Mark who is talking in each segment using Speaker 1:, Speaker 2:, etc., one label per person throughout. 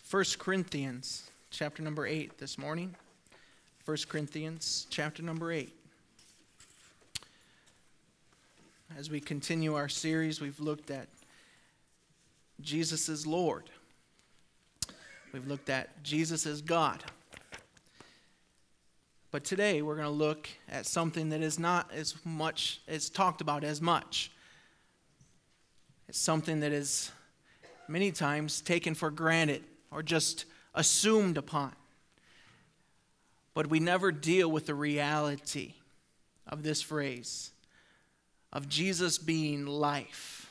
Speaker 1: 1 Corinthians chapter number 8 this morning. 1 Corinthians chapter number 8. As we continue our series, we've looked at Jesus is Lord. We've looked at Jesus is God. But today we're going to look at something that is not as much as talked about as much. It's something that is many times taken for granted or just assumed upon. But we never deal with the reality of this phrase, of Jesus being life.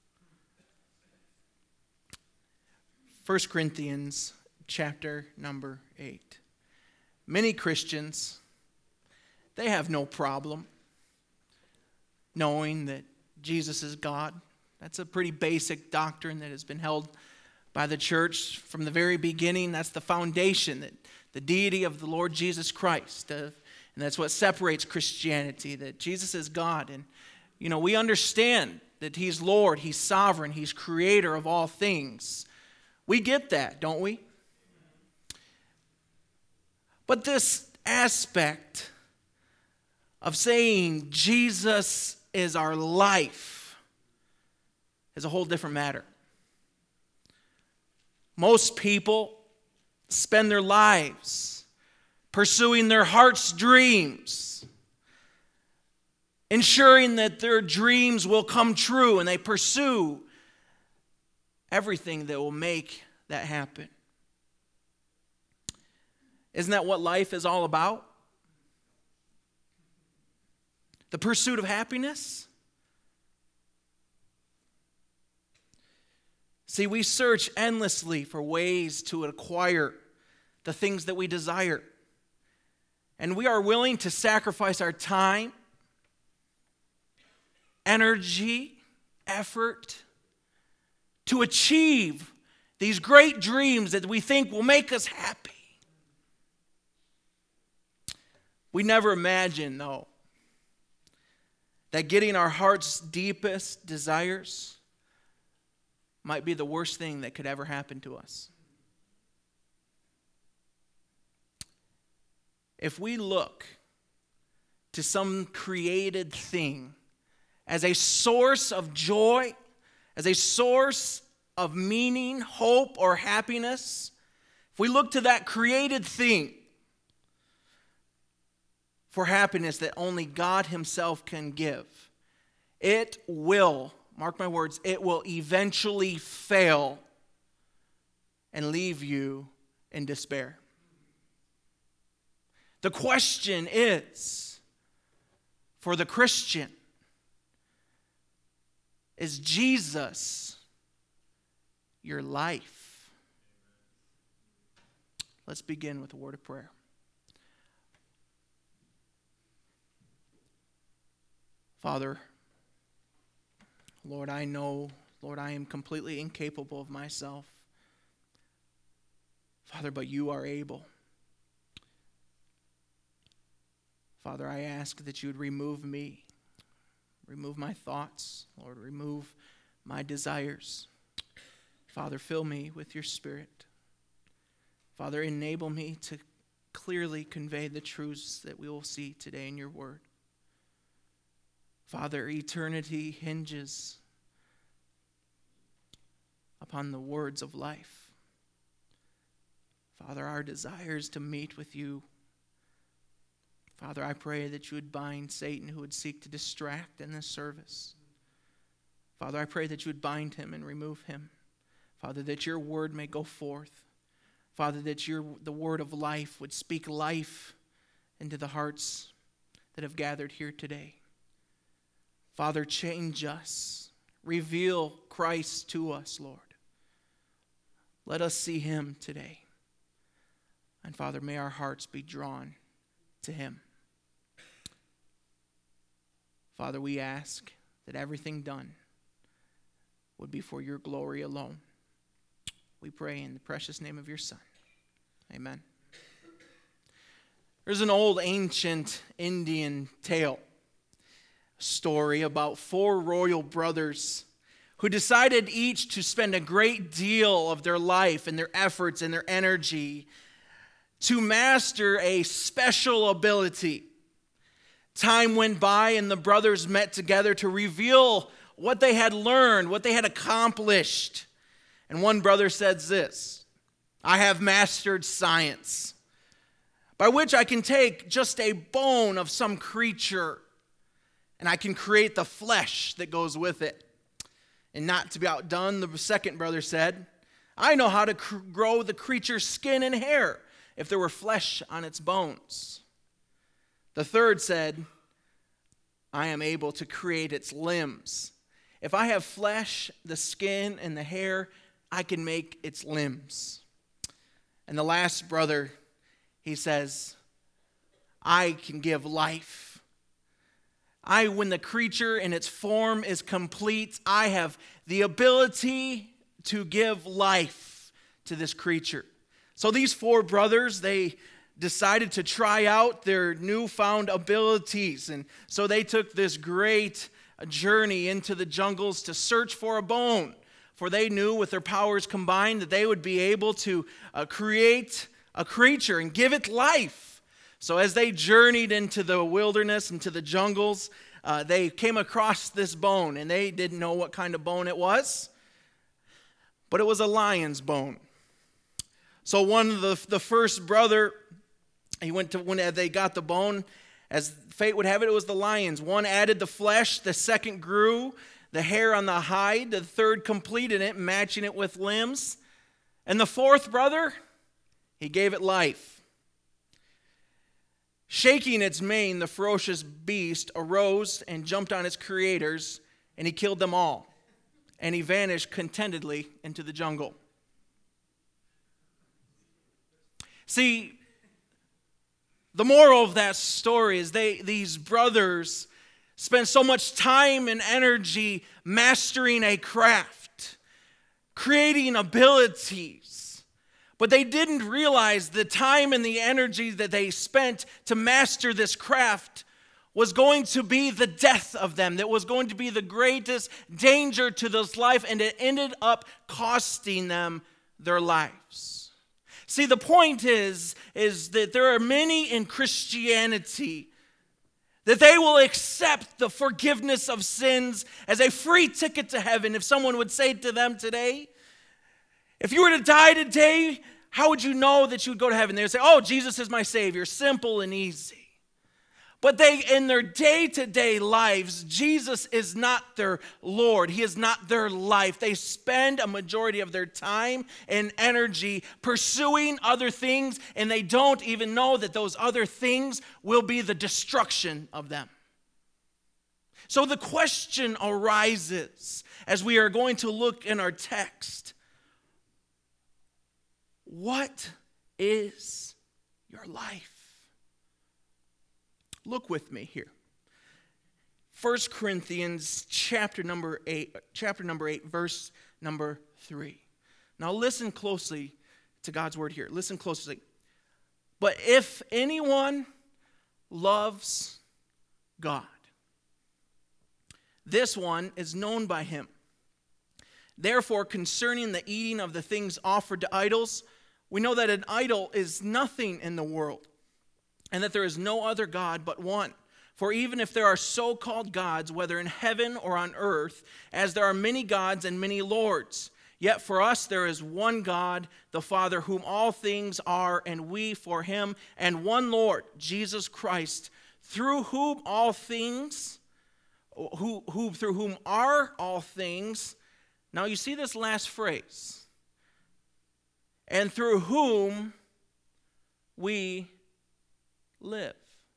Speaker 1: 1 Corinthians chapter number 8. Many Christians, they have no problem knowing that Jesus is God. That's a pretty basic doctrine that has been held by the church from the very beginning. That's the foundation, that the deity of the Lord Jesus Christ. And that's what separates Christianity, that Jesus is God. And, we understand that He's Lord, He's sovereign, He's creator of all things. We get that, don't we? But this aspect of saying Jesus is our life is a whole different matter. Most people spend their lives pursuing their heart's dreams, ensuring that their dreams will come true, and they pursue everything that will make that happen. Isn't that what life is all about? The pursuit of happiness? See, we search endlessly for ways to acquire the things that we desire. And we are willing to sacrifice our time, energy, effort to achieve these great dreams that we think will make us happy. We never imagine, though, that getting our heart's deepest desires might be the worst thing that could ever happen to us. If we look to some created thing as a source of joy, as a source of meaning, hope, or happiness, if we look to that created thing for happiness that only God Himself can give, it will, mark my words, it will eventually fail and leave you in despair. The question is, for the Christian, is Jesus your life? Let's begin with a word of prayer. Father, Lord, I know, Lord, I am completely incapable of myself. Father, but You are able. Father, I ask that You would remove me, remove my thoughts, Lord, remove my desires. Father, fill me with Your Spirit. Father, enable me to clearly convey the truths that we will see today in Your Word. Father, eternity hinges upon the words of life. Father, our desire is to meet with You. Father, I pray that You would bind Satan who would seek to distract in this service. Father, I pray that You would bind him and remove him. Father, that Your word may go forth. Father, that the word of life would speak life into the hearts that have gathered here today. Father, change us. Reveal Christ to us, Lord. Let us see Him today. And Father, may our hearts be drawn to Him. Father, we ask that everything done would be for Your glory alone. We pray in the precious name of Your Son. Amen. There's an old ancient Indian tale story about four royal brothers who decided each to spend a great deal of their life and their efforts and their energy to master a special ability. Time went by and the brothers met together to reveal what they had learned, what they had accomplished. And one brother says this, "I have mastered science, by which I can take just a bone of some creature, and I can create the flesh that goes with it." And not to be outdone, the second brother said, "I know how to grow the creature's skin and hair, if there were flesh on its bones." The third said, "I am able to create its limbs. If I have flesh, the skin, and the hair, I can make its limbs." And the last brother, he says, "I can give life. When the creature in its form is complete, I have the ability to give life to this creature." So these four brothers, they decided to try out their newfound abilities. And so they took this great journey into the jungles to search for a bone. For they knew with their powers combined that they would be able to create a creature and give it life. So as they journeyed into the wilderness, into the jungles, they came across this bone. And they didn't know what kind of bone it was. But it was a lion's bone. So the first brother, he went to, when they got the bone, as fate would have it, it was the lion's. One added the flesh, the second grew the hair on the hide, the third completed it, matching it with limbs. And the fourth brother, he gave it life. Shaking its mane, the ferocious beast arose and jumped on its creators, and he killed them all. And he vanished contentedly into the jungle. See, the moral of that story is these brothers spent so much time and energy mastering a craft, creating abilities, but they didn't realize the time and the energy that they spent to master this craft was going to be the death of them, that was going to be the greatest danger to this life, and it ended up costing them their lives. See, the point is that there are many in Christianity that they will accept the forgiveness of sins as a free ticket to heaven. If someone would say to them today, if you were to die today, how would you know that you would go to heaven? They would say, "Oh, Jesus is my Savior," simple and easy. But in their day-to-day lives, Jesus is not their Lord. He is not their life. They spend a majority of their time and energy pursuing other things, and they don't even know that those other things will be the destruction of them. So the question arises as we are going to look in our text. What is your life? Look with me here. 1 Corinthians chapter number 8, verse number 3. Now listen closely to God's word here. Listen closely. "But if anyone loves God, this one is known by him. Therefore, concerning the eating of the things offered to idols, we know that an idol is nothing in the world, and that there is no other God but one. For even if there are so-called gods, whether in heaven or on earth, as there are many gods and many lords, yet for us there is one God, the Father, whom all things are, and we for him, and one Lord, Jesus Christ, through whom all things, through whom are all things." Now you see this last phrase. "And through whom we live."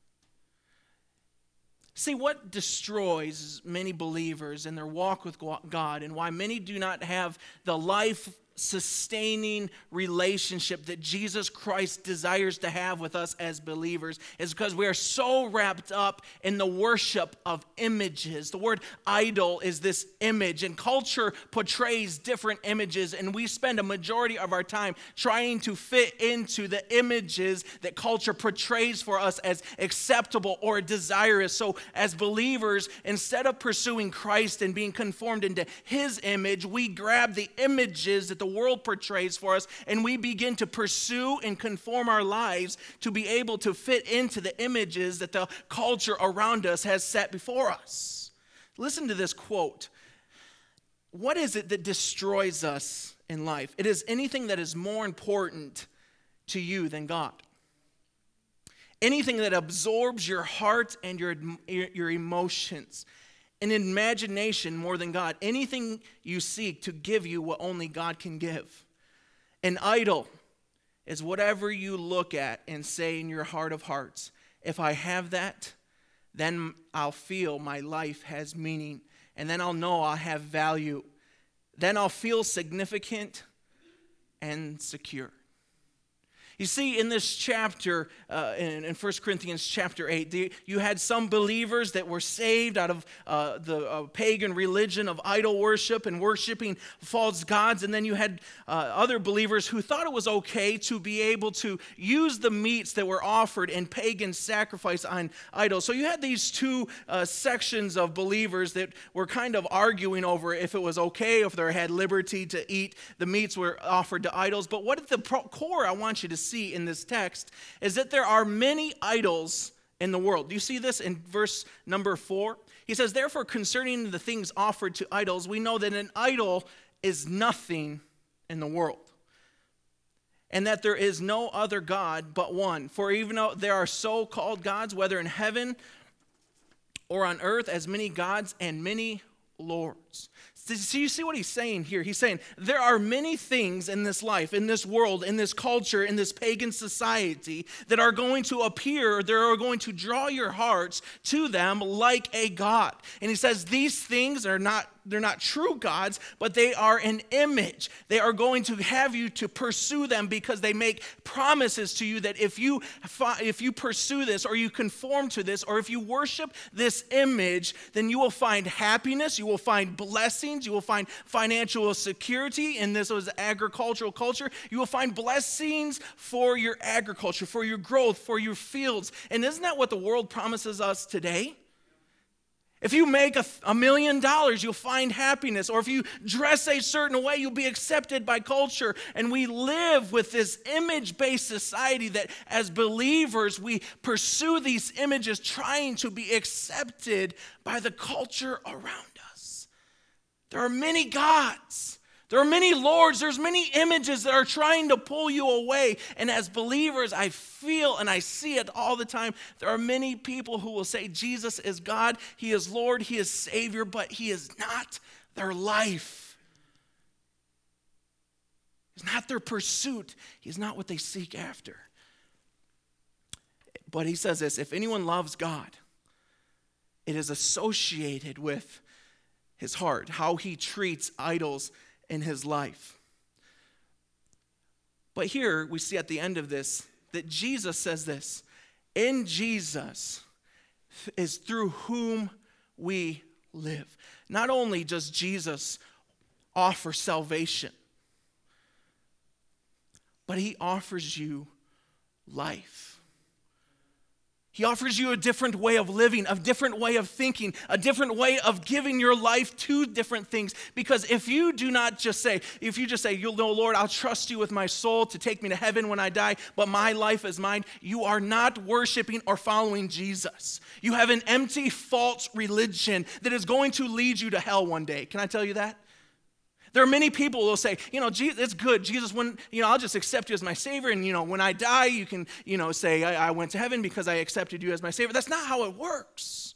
Speaker 1: See, what destroys many believers in their walk with God, and why many do not have the life sustaining relationship that Jesus Christ desires to have with us as believers is because we are so wrapped up in the worship of images. The word idol is this image, and culture portrays different images, and we spend a majority of our time trying to fit into the images that culture portrays for us as acceptable or desirous. So as believers, instead of pursuing Christ and being conformed into his image, we grab the images that the world portrays for us, and we begin to pursue and conform our lives to be able to fit into the images that the culture around us has set before us. Listen to this quote. What is it that destroys us in life? It is anything that is more important to you than God. Anything that absorbs your heart and your emotions. An imagination more than God. Anything you seek to give you what only God can give. An idol is whatever you look at and say in your heart of hearts, if I have that, then I'll feel my life has meaning. And then I'll know I'll have value. Then I'll feel significant and secure. You see, in this chapter, in 1 Corinthians chapter 8, you had some believers that were saved out of the pagan religion of idol worship and worshiping false gods. And then you had other believers who thought it was okay to be able to use the meats that were offered in pagan sacrifice on idols. So you had these two sections of believers that were kind of arguing over if it was okay, if they had liberty to eat the meats were offered to idols. But what at the core I want you to see in this text is that there are many idols in the world. Do you see this in verse number 4? He says, therefore, concerning the things offered to idols, we know that an idol is nothing in the world, and that there is no other God but one. For even though there are so-called gods, whether in heaven or on earth, as many gods and many lords. So you see what he's saying here? He's saying there are many things in this life, in this world, in this culture, in this pagan society that are going to appear, that are going to draw your hearts to them like a god. And he says these things are they're not true gods, but they are an image. They are going to have you to pursue them because they make promises to you that if you pursue this, or you conform to this, or if you worship this image, then you will find happiness, you will find blessings, you will find financial security. And this was agricultural culture. You will find blessings for your agriculture, for your growth, for your fields. And isn't that what the world promises us today? If you make $1 million, you'll find happiness. Or if you dress a certain way, you'll be accepted by culture. And we live with this image-based society that as believers, we pursue these images trying to be accepted by the culture around us. There are many gods. There are many lords, there's many images that are trying to pull you away. And as believers, I feel and I see it all the time. There are many people who will say Jesus is God, he is Lord, he is Savior, but he is not their life. He's not their pursuit. He's not what they seek after. But he says this, if anyone loves God, it is associated with his heart, how he treats idols in his life. But here we see at the end of this that Jesus says this, in Jesus is through whom we live. Not only does Jesus offer salvation, but he offers you life. He offers you a different way of living, a different way of thinking, a different way of giving your life to different things. Because if you just say, you'll know, Lord, I'll trust you with my soul to take me to heaven when I die, but my life is mine, you are not worshiping or following Jesus. You have an empty, false religion that is going to lead you to hell one day. Can I tell you that? There are many people who will say, Jesus, it's good. Jesus, I'll just accept you as my Savior. And, when I die, you can, say I went to heaven because I accepted you as my Savior. That's not how it works.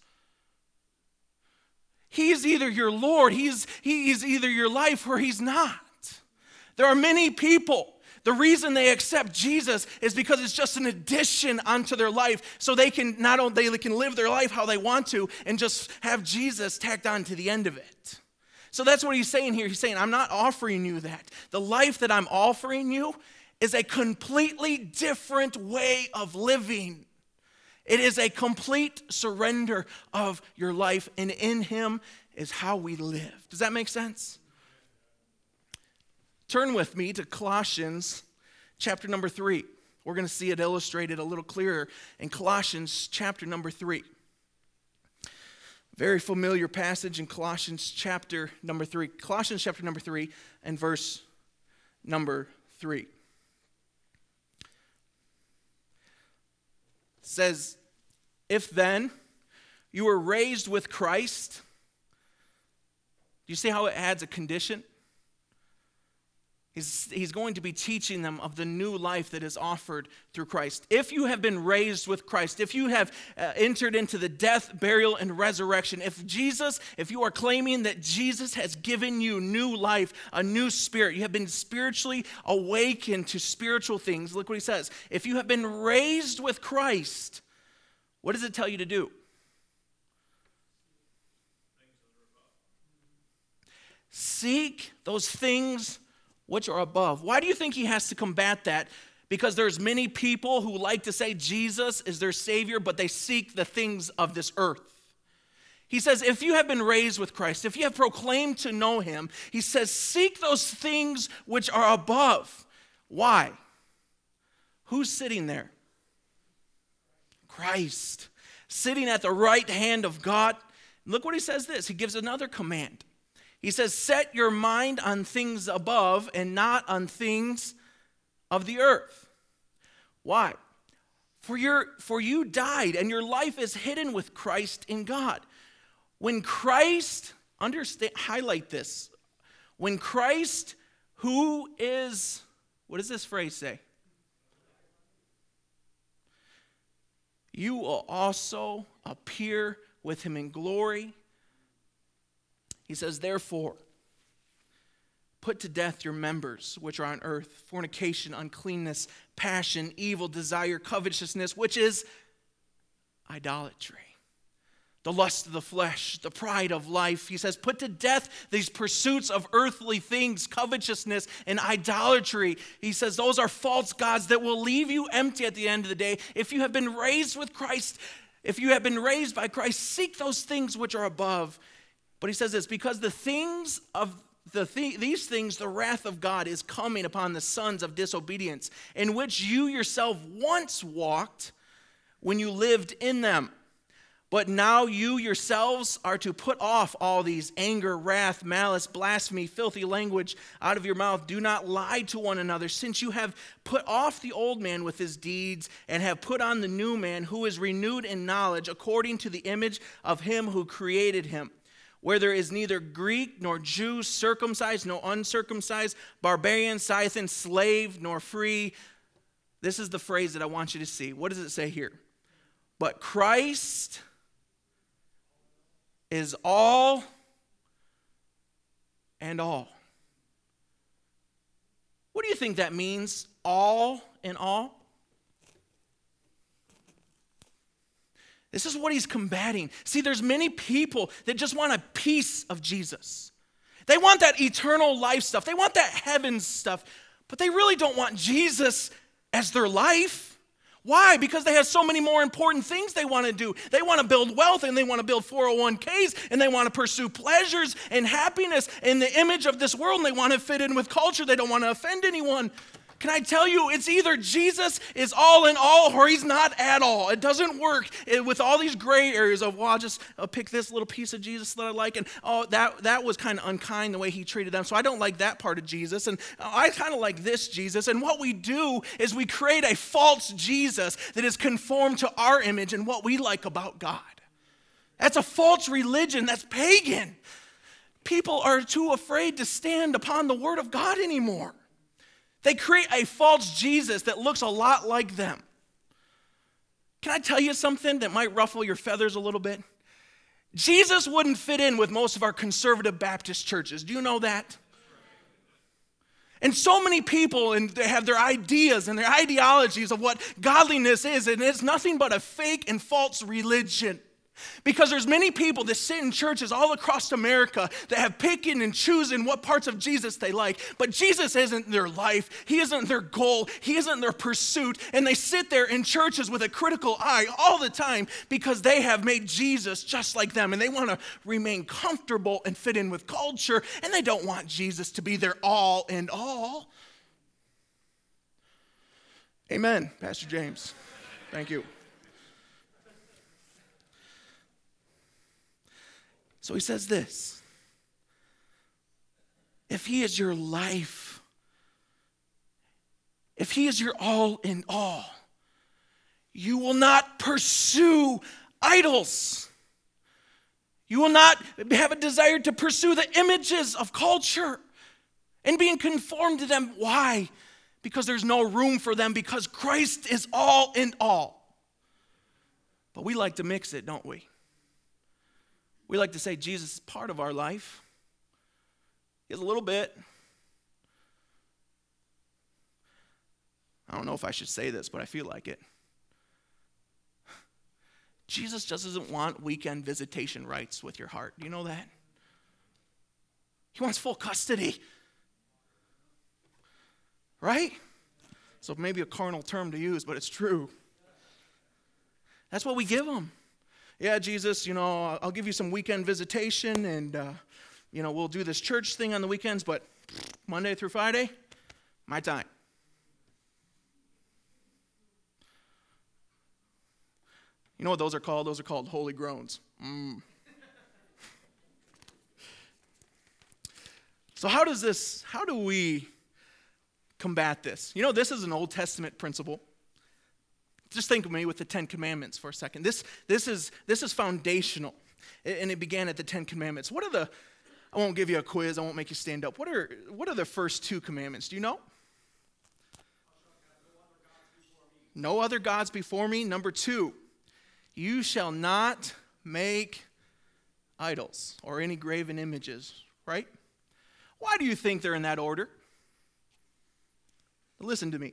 Speaker 1: He's either your Lord, he's either your life, or he's not. There are many people. The reason they accept Jesus is because it's just an addition onto their life, so they can live their life how they want to and just have Jesus tacked on to the end of it. So that's what he's saying here. He's saying, I'm not offering you that. The life that I'm offering you is a completely different way of living. It is a complete surrender of your life, and in him is how we live. Does that make sense? Turn with me to Colossians chapter number 3. We're going to see it illustrated a little clearer in Colossians chapter number 3. Very familiar passage in Colossians chapter number 3. Colossians chapter number 3 and verse number 3. It says, if then you were raised with Christ, do you see how it adds a condition? He's going to be teaching them of the new life that is offered through Christ. If you have been raised with Christ, if you have entered into the death, burial, and resurrection, if you are claiming that Jesus has given you new life, a new spirit, you have been spiritually awakened to spiritual things, look what he says. If you have been raised with Christ, what does it tell you to do? Seek those things which are above. Why do you think he has to combat that? Because there's many people who like to say Jesus is their Savior, but they seek the things of this earth. He says, if you have been raised with Christ, if you have proclaimed to know him, he says, seek those things which are above. Why? Who's sitting there? Christ. Sitting at the right hand of God. Look what he says this. He gives another command. He says, set your mind on things above and not on things of the earth. Why? For you died and your life is hidden with Christ in God. When Christ, highlight this. When Christ, who is, what does this phrase say? You will also appear with him in glory. He says, therefore, put to death your members which are on earth, fornication, uncleanness, passion, evil desire, covetousness, which is idolatry. The lust of the flesh, the pride of life. He says, put to death these pursuits of earthly things, covetousness and idolatry. He says, those are false gods that will leave you empty at the end of the day. If you have been raised with Christ, if you have been raised by Christ, seek those things which are above. But he says this, because these things, the wrath of God is coming upon the sons of disobedience, in which you yourself once walked when you lived in them. But now you yourselves are to put off all these: anger, wrath, malice, blasphemy, filthy language out of your mouth. Do not lie to one another, since you have put off the old man with his deeds and have put on the new man, who is renewed in knowledge according to the image of him who created him. Where there is neither Greek nor Jew, circumcised nor uncircumcised, barbarian, Scythian, slave nor free. This is the phrase that I want you to see. What does it say here? But Christ is all and all. What do you think that means? All in all? This is what he's combating. See, there's many people that just want a piece of Jesus. They want that eternal life stuff. They want that heaven stuff. But they really don't want Jesus as their life. Why? Because they have so many more important things they want to do. They want to build wealth, and they want to build 401ks, and they want to pursue pleasures and happiness in the image of this world, and they want to fit in with culture. They don't want to offend anyone. Can I tell you, it's either Jesus is all in all or he's not at all. It doesn't work with all these gray areas of, well, I'll just pick this little piece of Jesus that I like. And that was kind of unkind the way he treated them. So I don't like that part of Jesus. And I kind of like this Jesus. And what we do is we create a false Jesus that is conformed to our image and what we like about God. That's a false religion. That's pagan. People are too afraid to stand upon the word of God anymore. They create a false Jesus that looks a lot like them. Can I tell you something that might ruffle your feathers a little bit? Jesus wouldn't fit in with most of our conservative Baptist churches. Do you know that? And so many people, and they have their ideas and their ideologies of what godliness is, and it's nothing but a fake and false religion. Because there's many people that sit in churches all across America that have picking and choosing what parts of Jesus they like. But Jesus isn't their life. He isn't their goal. He isn't their pursuit. And they sit there in churches with a critical eye all the time because they have made Jesus just like them. And they want to remain comfortable and fit in with culture. And they don't want Jesus to be their all and all. Amen, Pastor James. Thank you. So he says this, if he is your life, if he is your all in all, you will not pursue idols. You will not have a desire to pursue the images of culture and being conformed to them. Why? Because there's no room for them, because Christ is all in all. But we like to mix it, don't we? We like to say Jesus is part of our life. He is a little bit. I don't know if I should say this, but I feel like it. Jesus just doesn't want weekend visitation rights with your heart. Do you know that? He wants full custody. Right? So maybe a carnal term to use, but it's true. That's what we give him. Yeah, Jesus, I'll give you some weekend visitation and, we'll do this church thing on the weekends, but Monday through Friday, my time. You know what those are called? Those are called holy groans. So how do we combat this? This is an Old Testament principle. Just think of me with the Ten Commandments for a second. This is foundational, and it began at the Ten Commandments. I won't give you a quiz. I won't make you stand up. What are the first two commandments? Do you know? No other gods before me. Number 2, you shall not make idols or any graven images, right? Why do you think they're in that order? Listen to me.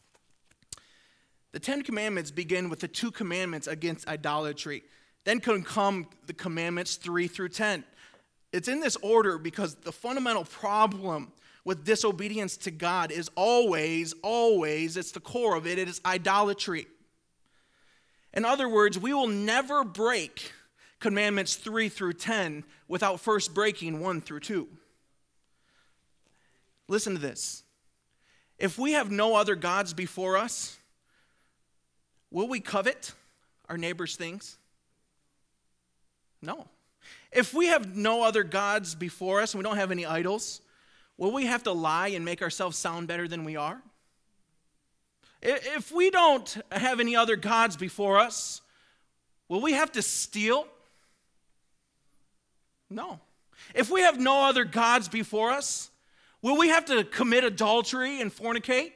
Speaker 1: The 10 Commandments begin with the 2 commandments against idolatry. Then can come the commandments 3 through 10. It's in this order because the fundamental problem with disobedience to God is always, it's the core of it, it is idolatry. In other words, we will never break commandments 3 through 10 without first breaking 1 through 2. Listen to this. If we have no other gods before us, will we covet our neighbor's things? No. If we have no other gods before us and we don't have any idols, will we have to lie and make ourselves sound better than we are? If we don't have any other gods before us, will we have to steal? No. If we have no other gods before us, will we have to commit adultery and fornicate?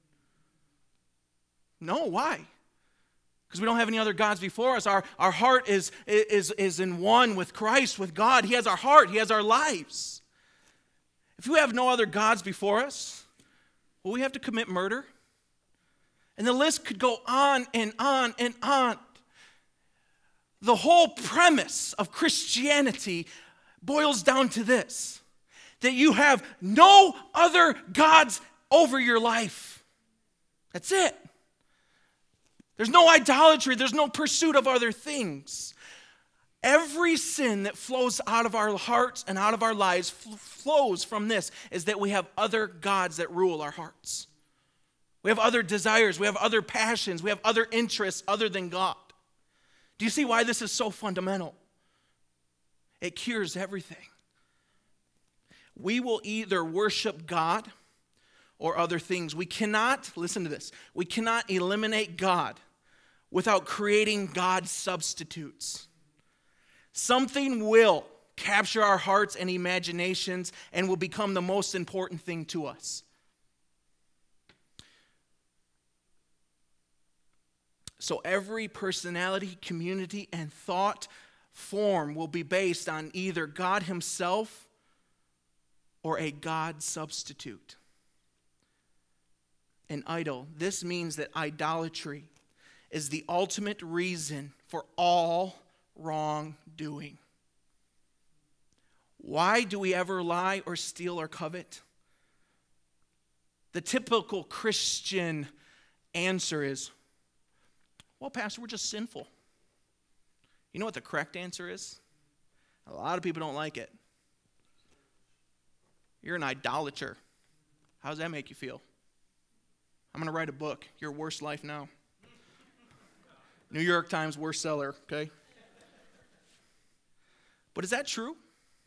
Speaker 1: No. Why? Because we don't have any other gods before us. Our heart is in one with Christ, with God. He has our heart. He has our lives. If we have no other gods before us, will we have to commit murder? And the list could go on and on and on. The whole premise of Christianity boils down to this, that you have no other gods over your life. That's it. There's no idolatry. There's no pursuit of other things. Every sin that flows out of our hearts and out of our lives flows from this, is that we have other gods that rule our hearts. We have other desires. We have other passions. We have other interests other than God. Do you see why this is so fundamental? It cures everything. We will either worship God or other things. We cannot, listen to this, we cannot eliminate God without creating God substitutes. Something will capture our hearts and imaginations and will become the most important thing to us. So every personality, community, and thought form will be based on either God himself or a God substitute. An idol. This means that idolatry is the ultimate reason for all wrongdoing. Why do we ever lie or steal or covet? The typical Christian answer is, well, Pastor, we're just sinful. You know what the correct answer is? A lot of people don't like it. You're an idolater. How does that make you feel? I'm going to write a book, Your Worst Life Now. New York Times worst seller, okay? But is that true?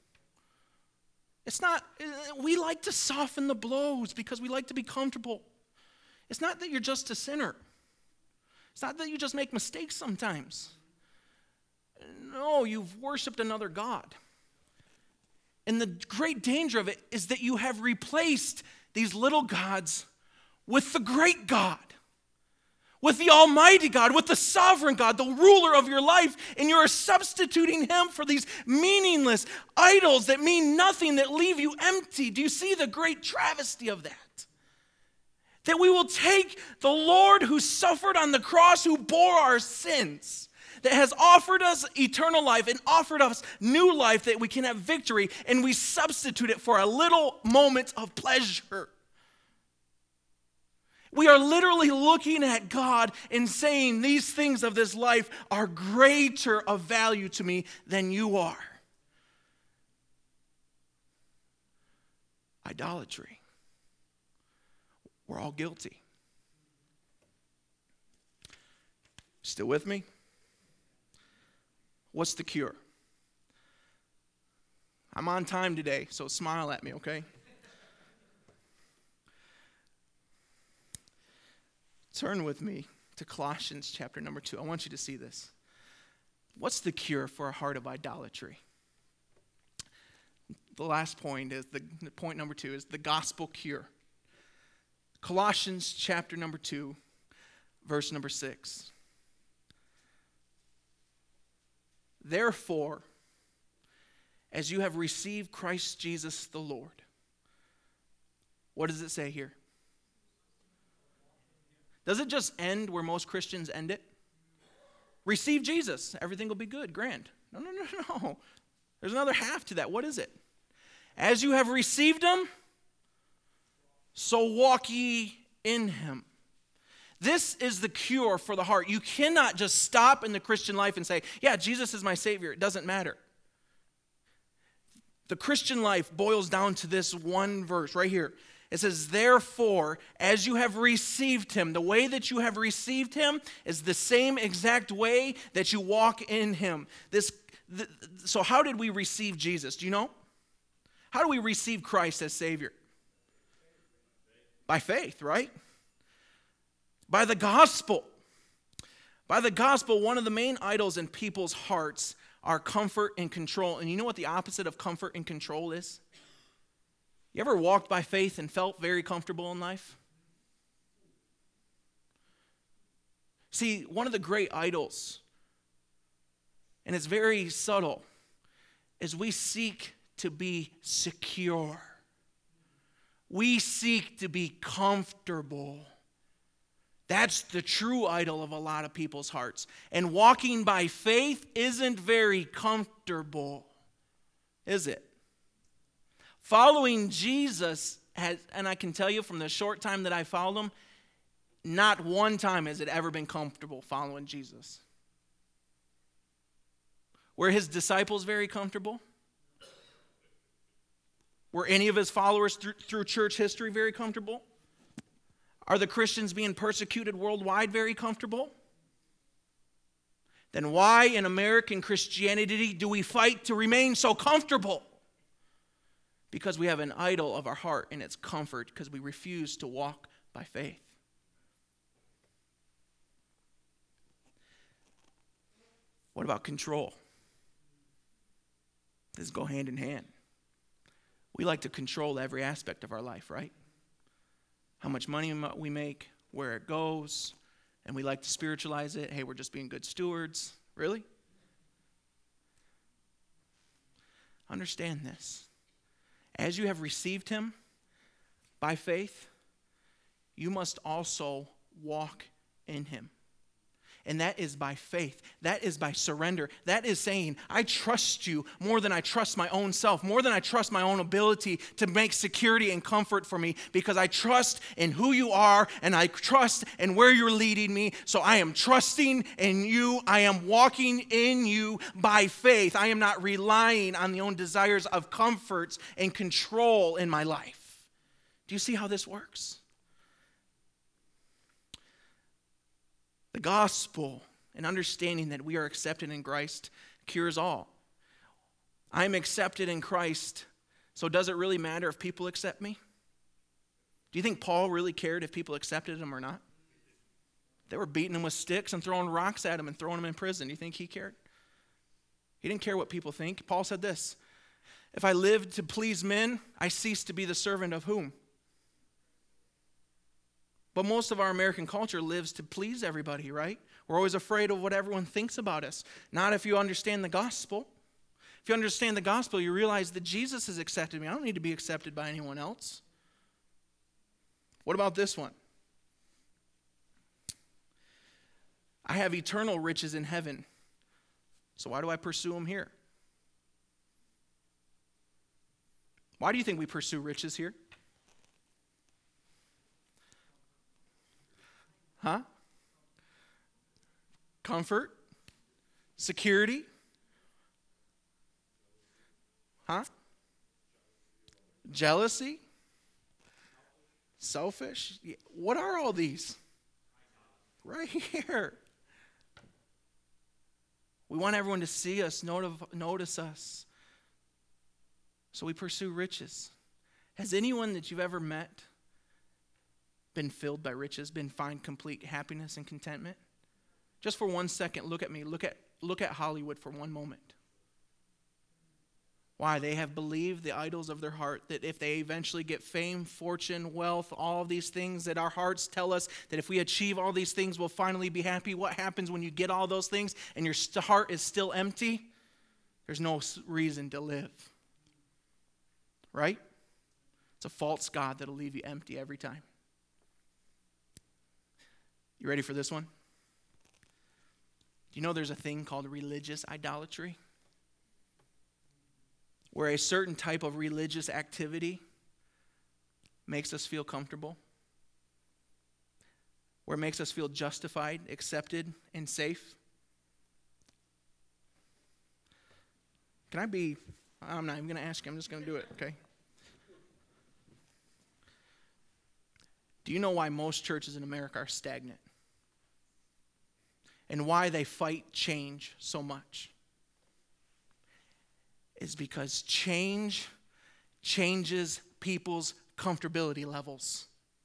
Speaker 1: It's not. We like to soften the blows because we like to be comfortable. It's not that you're just a sinner. It's not that you just make mistakes sometimes. No, you've worshiped another god. And the great danger of it is that you have replaced these little gods with the great God, with the almighty God, with the sovereign God, the ruler of your life, and you are substituting him for these meaningless idols that mean nothing, that leave you empty. Do you see the great travesty of that? That we will take the Lord who suffered on the cross, who bore our sins, that has offered us eternal life and offered us new life that we can have victory, and we substitute it for a little moment of pleasure. We are literally looking at God and saying these things of this life are greater of value to me than you are. Idolatry. We're all guilty. Still with me? What's the cure? I'm on time today, so smile at me, okay? Turn with me to Colossians chapter number 2. I want you to see this. What's the cure for a heart of idolatry? The last point is, point number 2 is the gospel cure. Colossians chapter number 2, verse number 6. Therefore, as you have received Christ Jesus the Lord. What does it say here? Does it just end where most Christians end it? Receive Jesus. Everything will be good. Grand. No. There's another half to that. What is it? As you have received him, so walk ye in him. This is the cure for the heart. You cannot just stop in the Christian life and say, yeah, Jesus is my Savior. It doesn't matter. The Christian life boils down to this one verse right here. It says, therefore, as you have received him, the way that you have received him is the same exact way that you walk in him. So how did we receive Jesus? Do you know? How do we receive Christ as Savior? By faith, right? By the gospel. By the gospel, one of the main idols in people's hearts are comfort and control. And you know what the opposite of comfort and control is? You ever walked by faith and felt very comfortable in life? See, one of the great idols, and it's very subtle, is we seek to be secure. We seek to be comfortable. That's the true idol of a lot of people's hearts. And walking by faith isn't very comfortable, is it? Following Jesus has, and I can tell you from the short time that I followed him, not one time has it ever been comfortable following Jesus. Were his disciples very comfortable? Were any of his followers through church history very comfortable? Are the Christians being persecuted worldwide very comfortable? Then why in American Christianity do we fight to remain so comfortable? Because we have an idol of our heart, and it's comfort, because we refuse to walk by faith. What about control? These go hand in hand. We like to control every aspect of our life, right? How much money we make, where it goes, and we like to spiritualize it. Hey, we're just being good stewards. Really? Understand this. As you have received him by faith, you must also walk in him. And that is by faith. That is by surrender. That is saying, I trust you more than I trust my own self, more than I trust my own ability to make security and comfort for me, because I trust in who you are and I trust in where you're leading me. So I am trusting in you. I am walking in you by faith. I am not relying on the own desires of comforts and control in my life. Do you see how this works? The gospel and understanding that we are accepted in Christ cures all. I'm accepted in Christ, so does it really matter if people accept me? Do you think Paul really cared if people accepted him or not? They were beating him with sticks and throwing rocks at him and throwing him in prison. Do you think he cared? He didn't care what people think. Paul said this, if I lived to please men, I cease to be the servant of whom? But most of our American culture lives to please everybody, right? We're always afraid of what everyone thinks about us. Not if you understand the gospel. If you understand the gospel, you realize that Jesus has accepted me. I don't need to be accepted by anyone else. What about this one? I have eternal riches in heaven. So why do I pursue them here? Why do you think we pursue riches here? Huh? Comfort? Security? Huh? Jealousy? Selfish? What are all these? Right here. We want everyone to see us, notice us. So we pursue riches. Has anyone that you've ever met been filled by riches, been find complete happiness and contentment? Just for 1 second, look at me. Look at Hollywood for one moment. Why? They have believed the idols of their heart that if they eventually get fame, fortune, wealth, all of these things that our hearts tell us that if we achieve all these things, we'll finally be happy. What happens when you get all those things and your heart is still empty? There's no reason to live. Right? It's a false god that'll leave you empty every time. You ready for this one? Do you know there's a thing called religious idolatry? Where a certain type of religious activity makes us feel comfortable. Where it makes us feel justified, accepted, and safe. I'm not even going to ask you, I'm just going to do it, okay? Do you know why most churches in America are stagnant? And why they fight change so much? Is because change changes people's comfortability levels.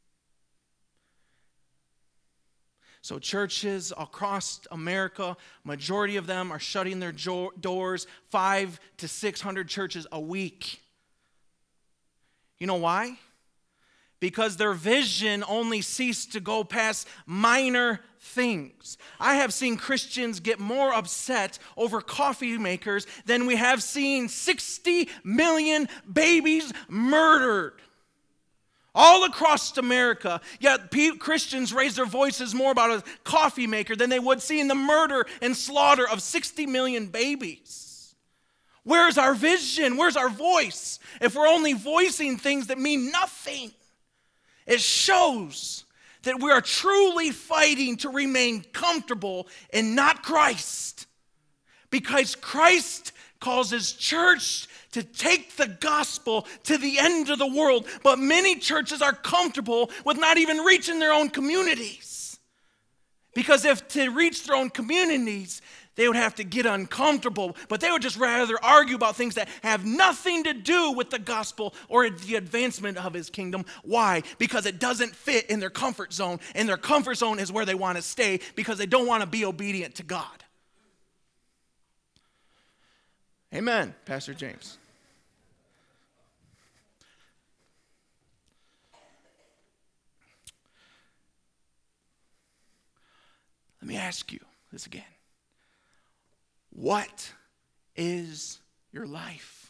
Speaker 1: So churches across America, majority of them are shutting their doors, 500 to 600 churches a week. You know why? Because their vision only ceased to go past minor things. I have seen Christians get more upset over coffee makers than we have seen 60 million babies murdered. All across America, yet Christians raise their voices more about a coffee maker than they would seeing the murder and slaughter of 60 million babies. Where's our vision? Where's our voice? If we're only voicing things that mean nothing. It shows that we are truly fighting to remain comfortable and not Christ. Because Christ calls his church to take the gospel to the end of the world. But many churches are comfortable with not even reaching their own communities. Because if to reach their own communities, they would have to get uncomfortable, but they would just rather argue about things that have nothing to do with the gospel or the advancement of his kingdom. Why? Because it doesn't fit in their comfort zone, and their comfort zone is where they want to stay because they don't want to be obedient to God. Amen, Pastor James. Let me ask you this again. What is your life?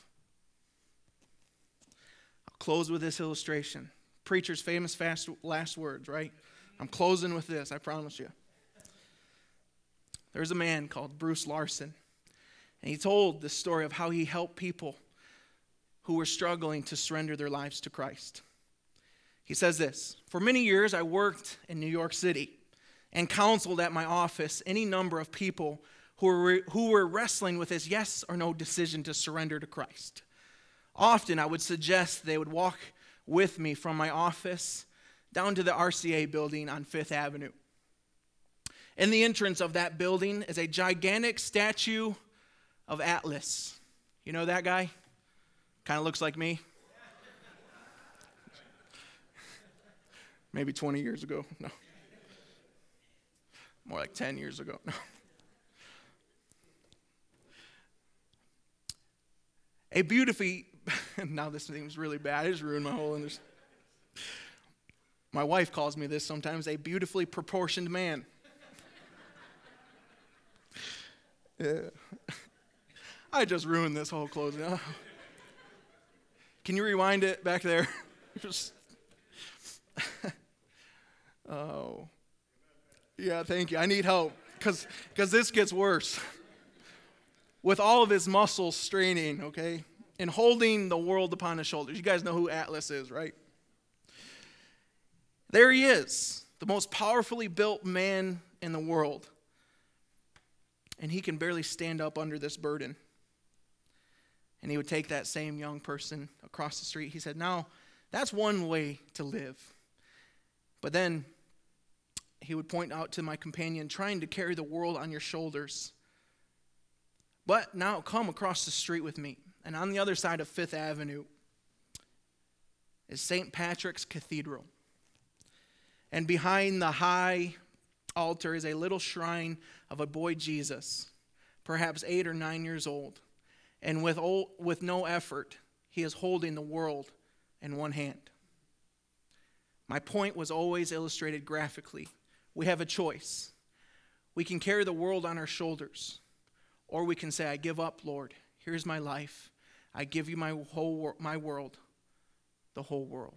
Speaker 1: I'll close with this illustration. Preacher's famous last words, right? I'm closing with this, I promise you. There's a man called Bruce Larson, and he told the story of how he helped people who were struggling to surrender their lives to Christ. He says this: "For many years I worked in New York City and counseled at my office any number of people who were wrestling with this yes or no decision to surrender to Christ. Often I would suggest they would walk with me from my office down to the RCA building on Fifth Avenue. In the entrance of that building is a gigantic statue of Atlas. You know that guy? Kind of looks like me. Maybe 20 years ago. No. More like 10 years ago. No. A beautifully, now this seems really bad. I just ruined my whole understanding. My wife calls me this sometimes, a beautifully proportioned man. Yeah. I just ruined this whole closing. Oh. Can you rewind it back there? Oh. Yeah, thank you. I need help because this gets worse. With all of his muscles straining, okay, and holding the world upon his shoulders. You guys know who Atlas is, right? There he is, the most powerfully built man in the world. And he can barely stand up under this burden. And he would take that same young person across the street. He said, now, that's one way to live. But then he would point out to my companion, trying to carry the world on your shoulders. But now come across the street with me. And on the other side of Fifth Avenue is St. Patrick's Cathedral. And behind the high altar is a little shrine of a boy Jesus, perhaps 8 or 9 years old. And with no effort, he is holding the world in one hand. My point was always illustrated graphically. We have a choice. We can carry the world on our shoulders, or we can say, I give up, Lord. Here's my life. I give you my world, the whole world.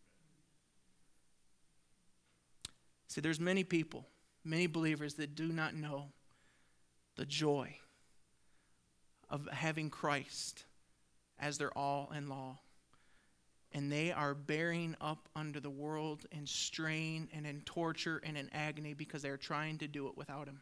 Speaker 1: See, there's many people, many believers that do not know the joy of having Christ as their all and all. And they are bearing up under the world in strain and in torture and in agony because they are trying to do it without him.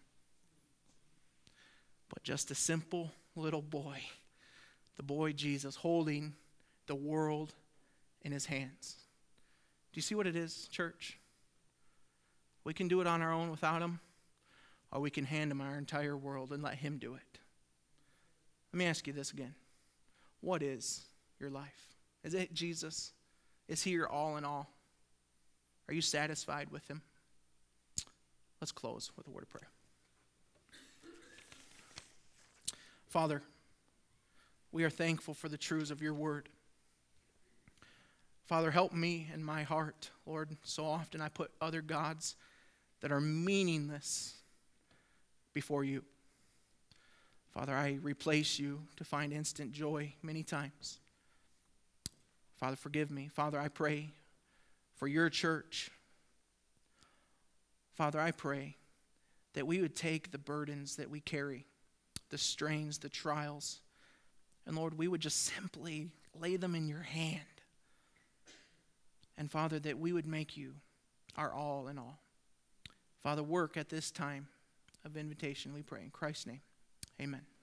Speaker 1: But just a simple little boy, the boy Jesus, holding the world in his hands. Do you see what it is, church? We can do it on our own without him, or we can hand him our entire world and let him do it. Let me ask you this again. What is your life? Is it Jesus? Is he your all in all? Are you satisfied with him? Let's close with a word of prayer. Father, we are thankful for the truths of your word. Father, help me in my heart, Lord. So often I put other gods that are meaningless before you. Father, I replace you to find instant joy many times. Father, forgive me. Father, I pray for your church. Father, I pray that we would take the burdens that we carry, the strains, the trials, and Lord, we would just simply lay them in your hand. And Father, that we would make you our all in all. Father, work at this time of invitation, we pray in Christ's name. Amen.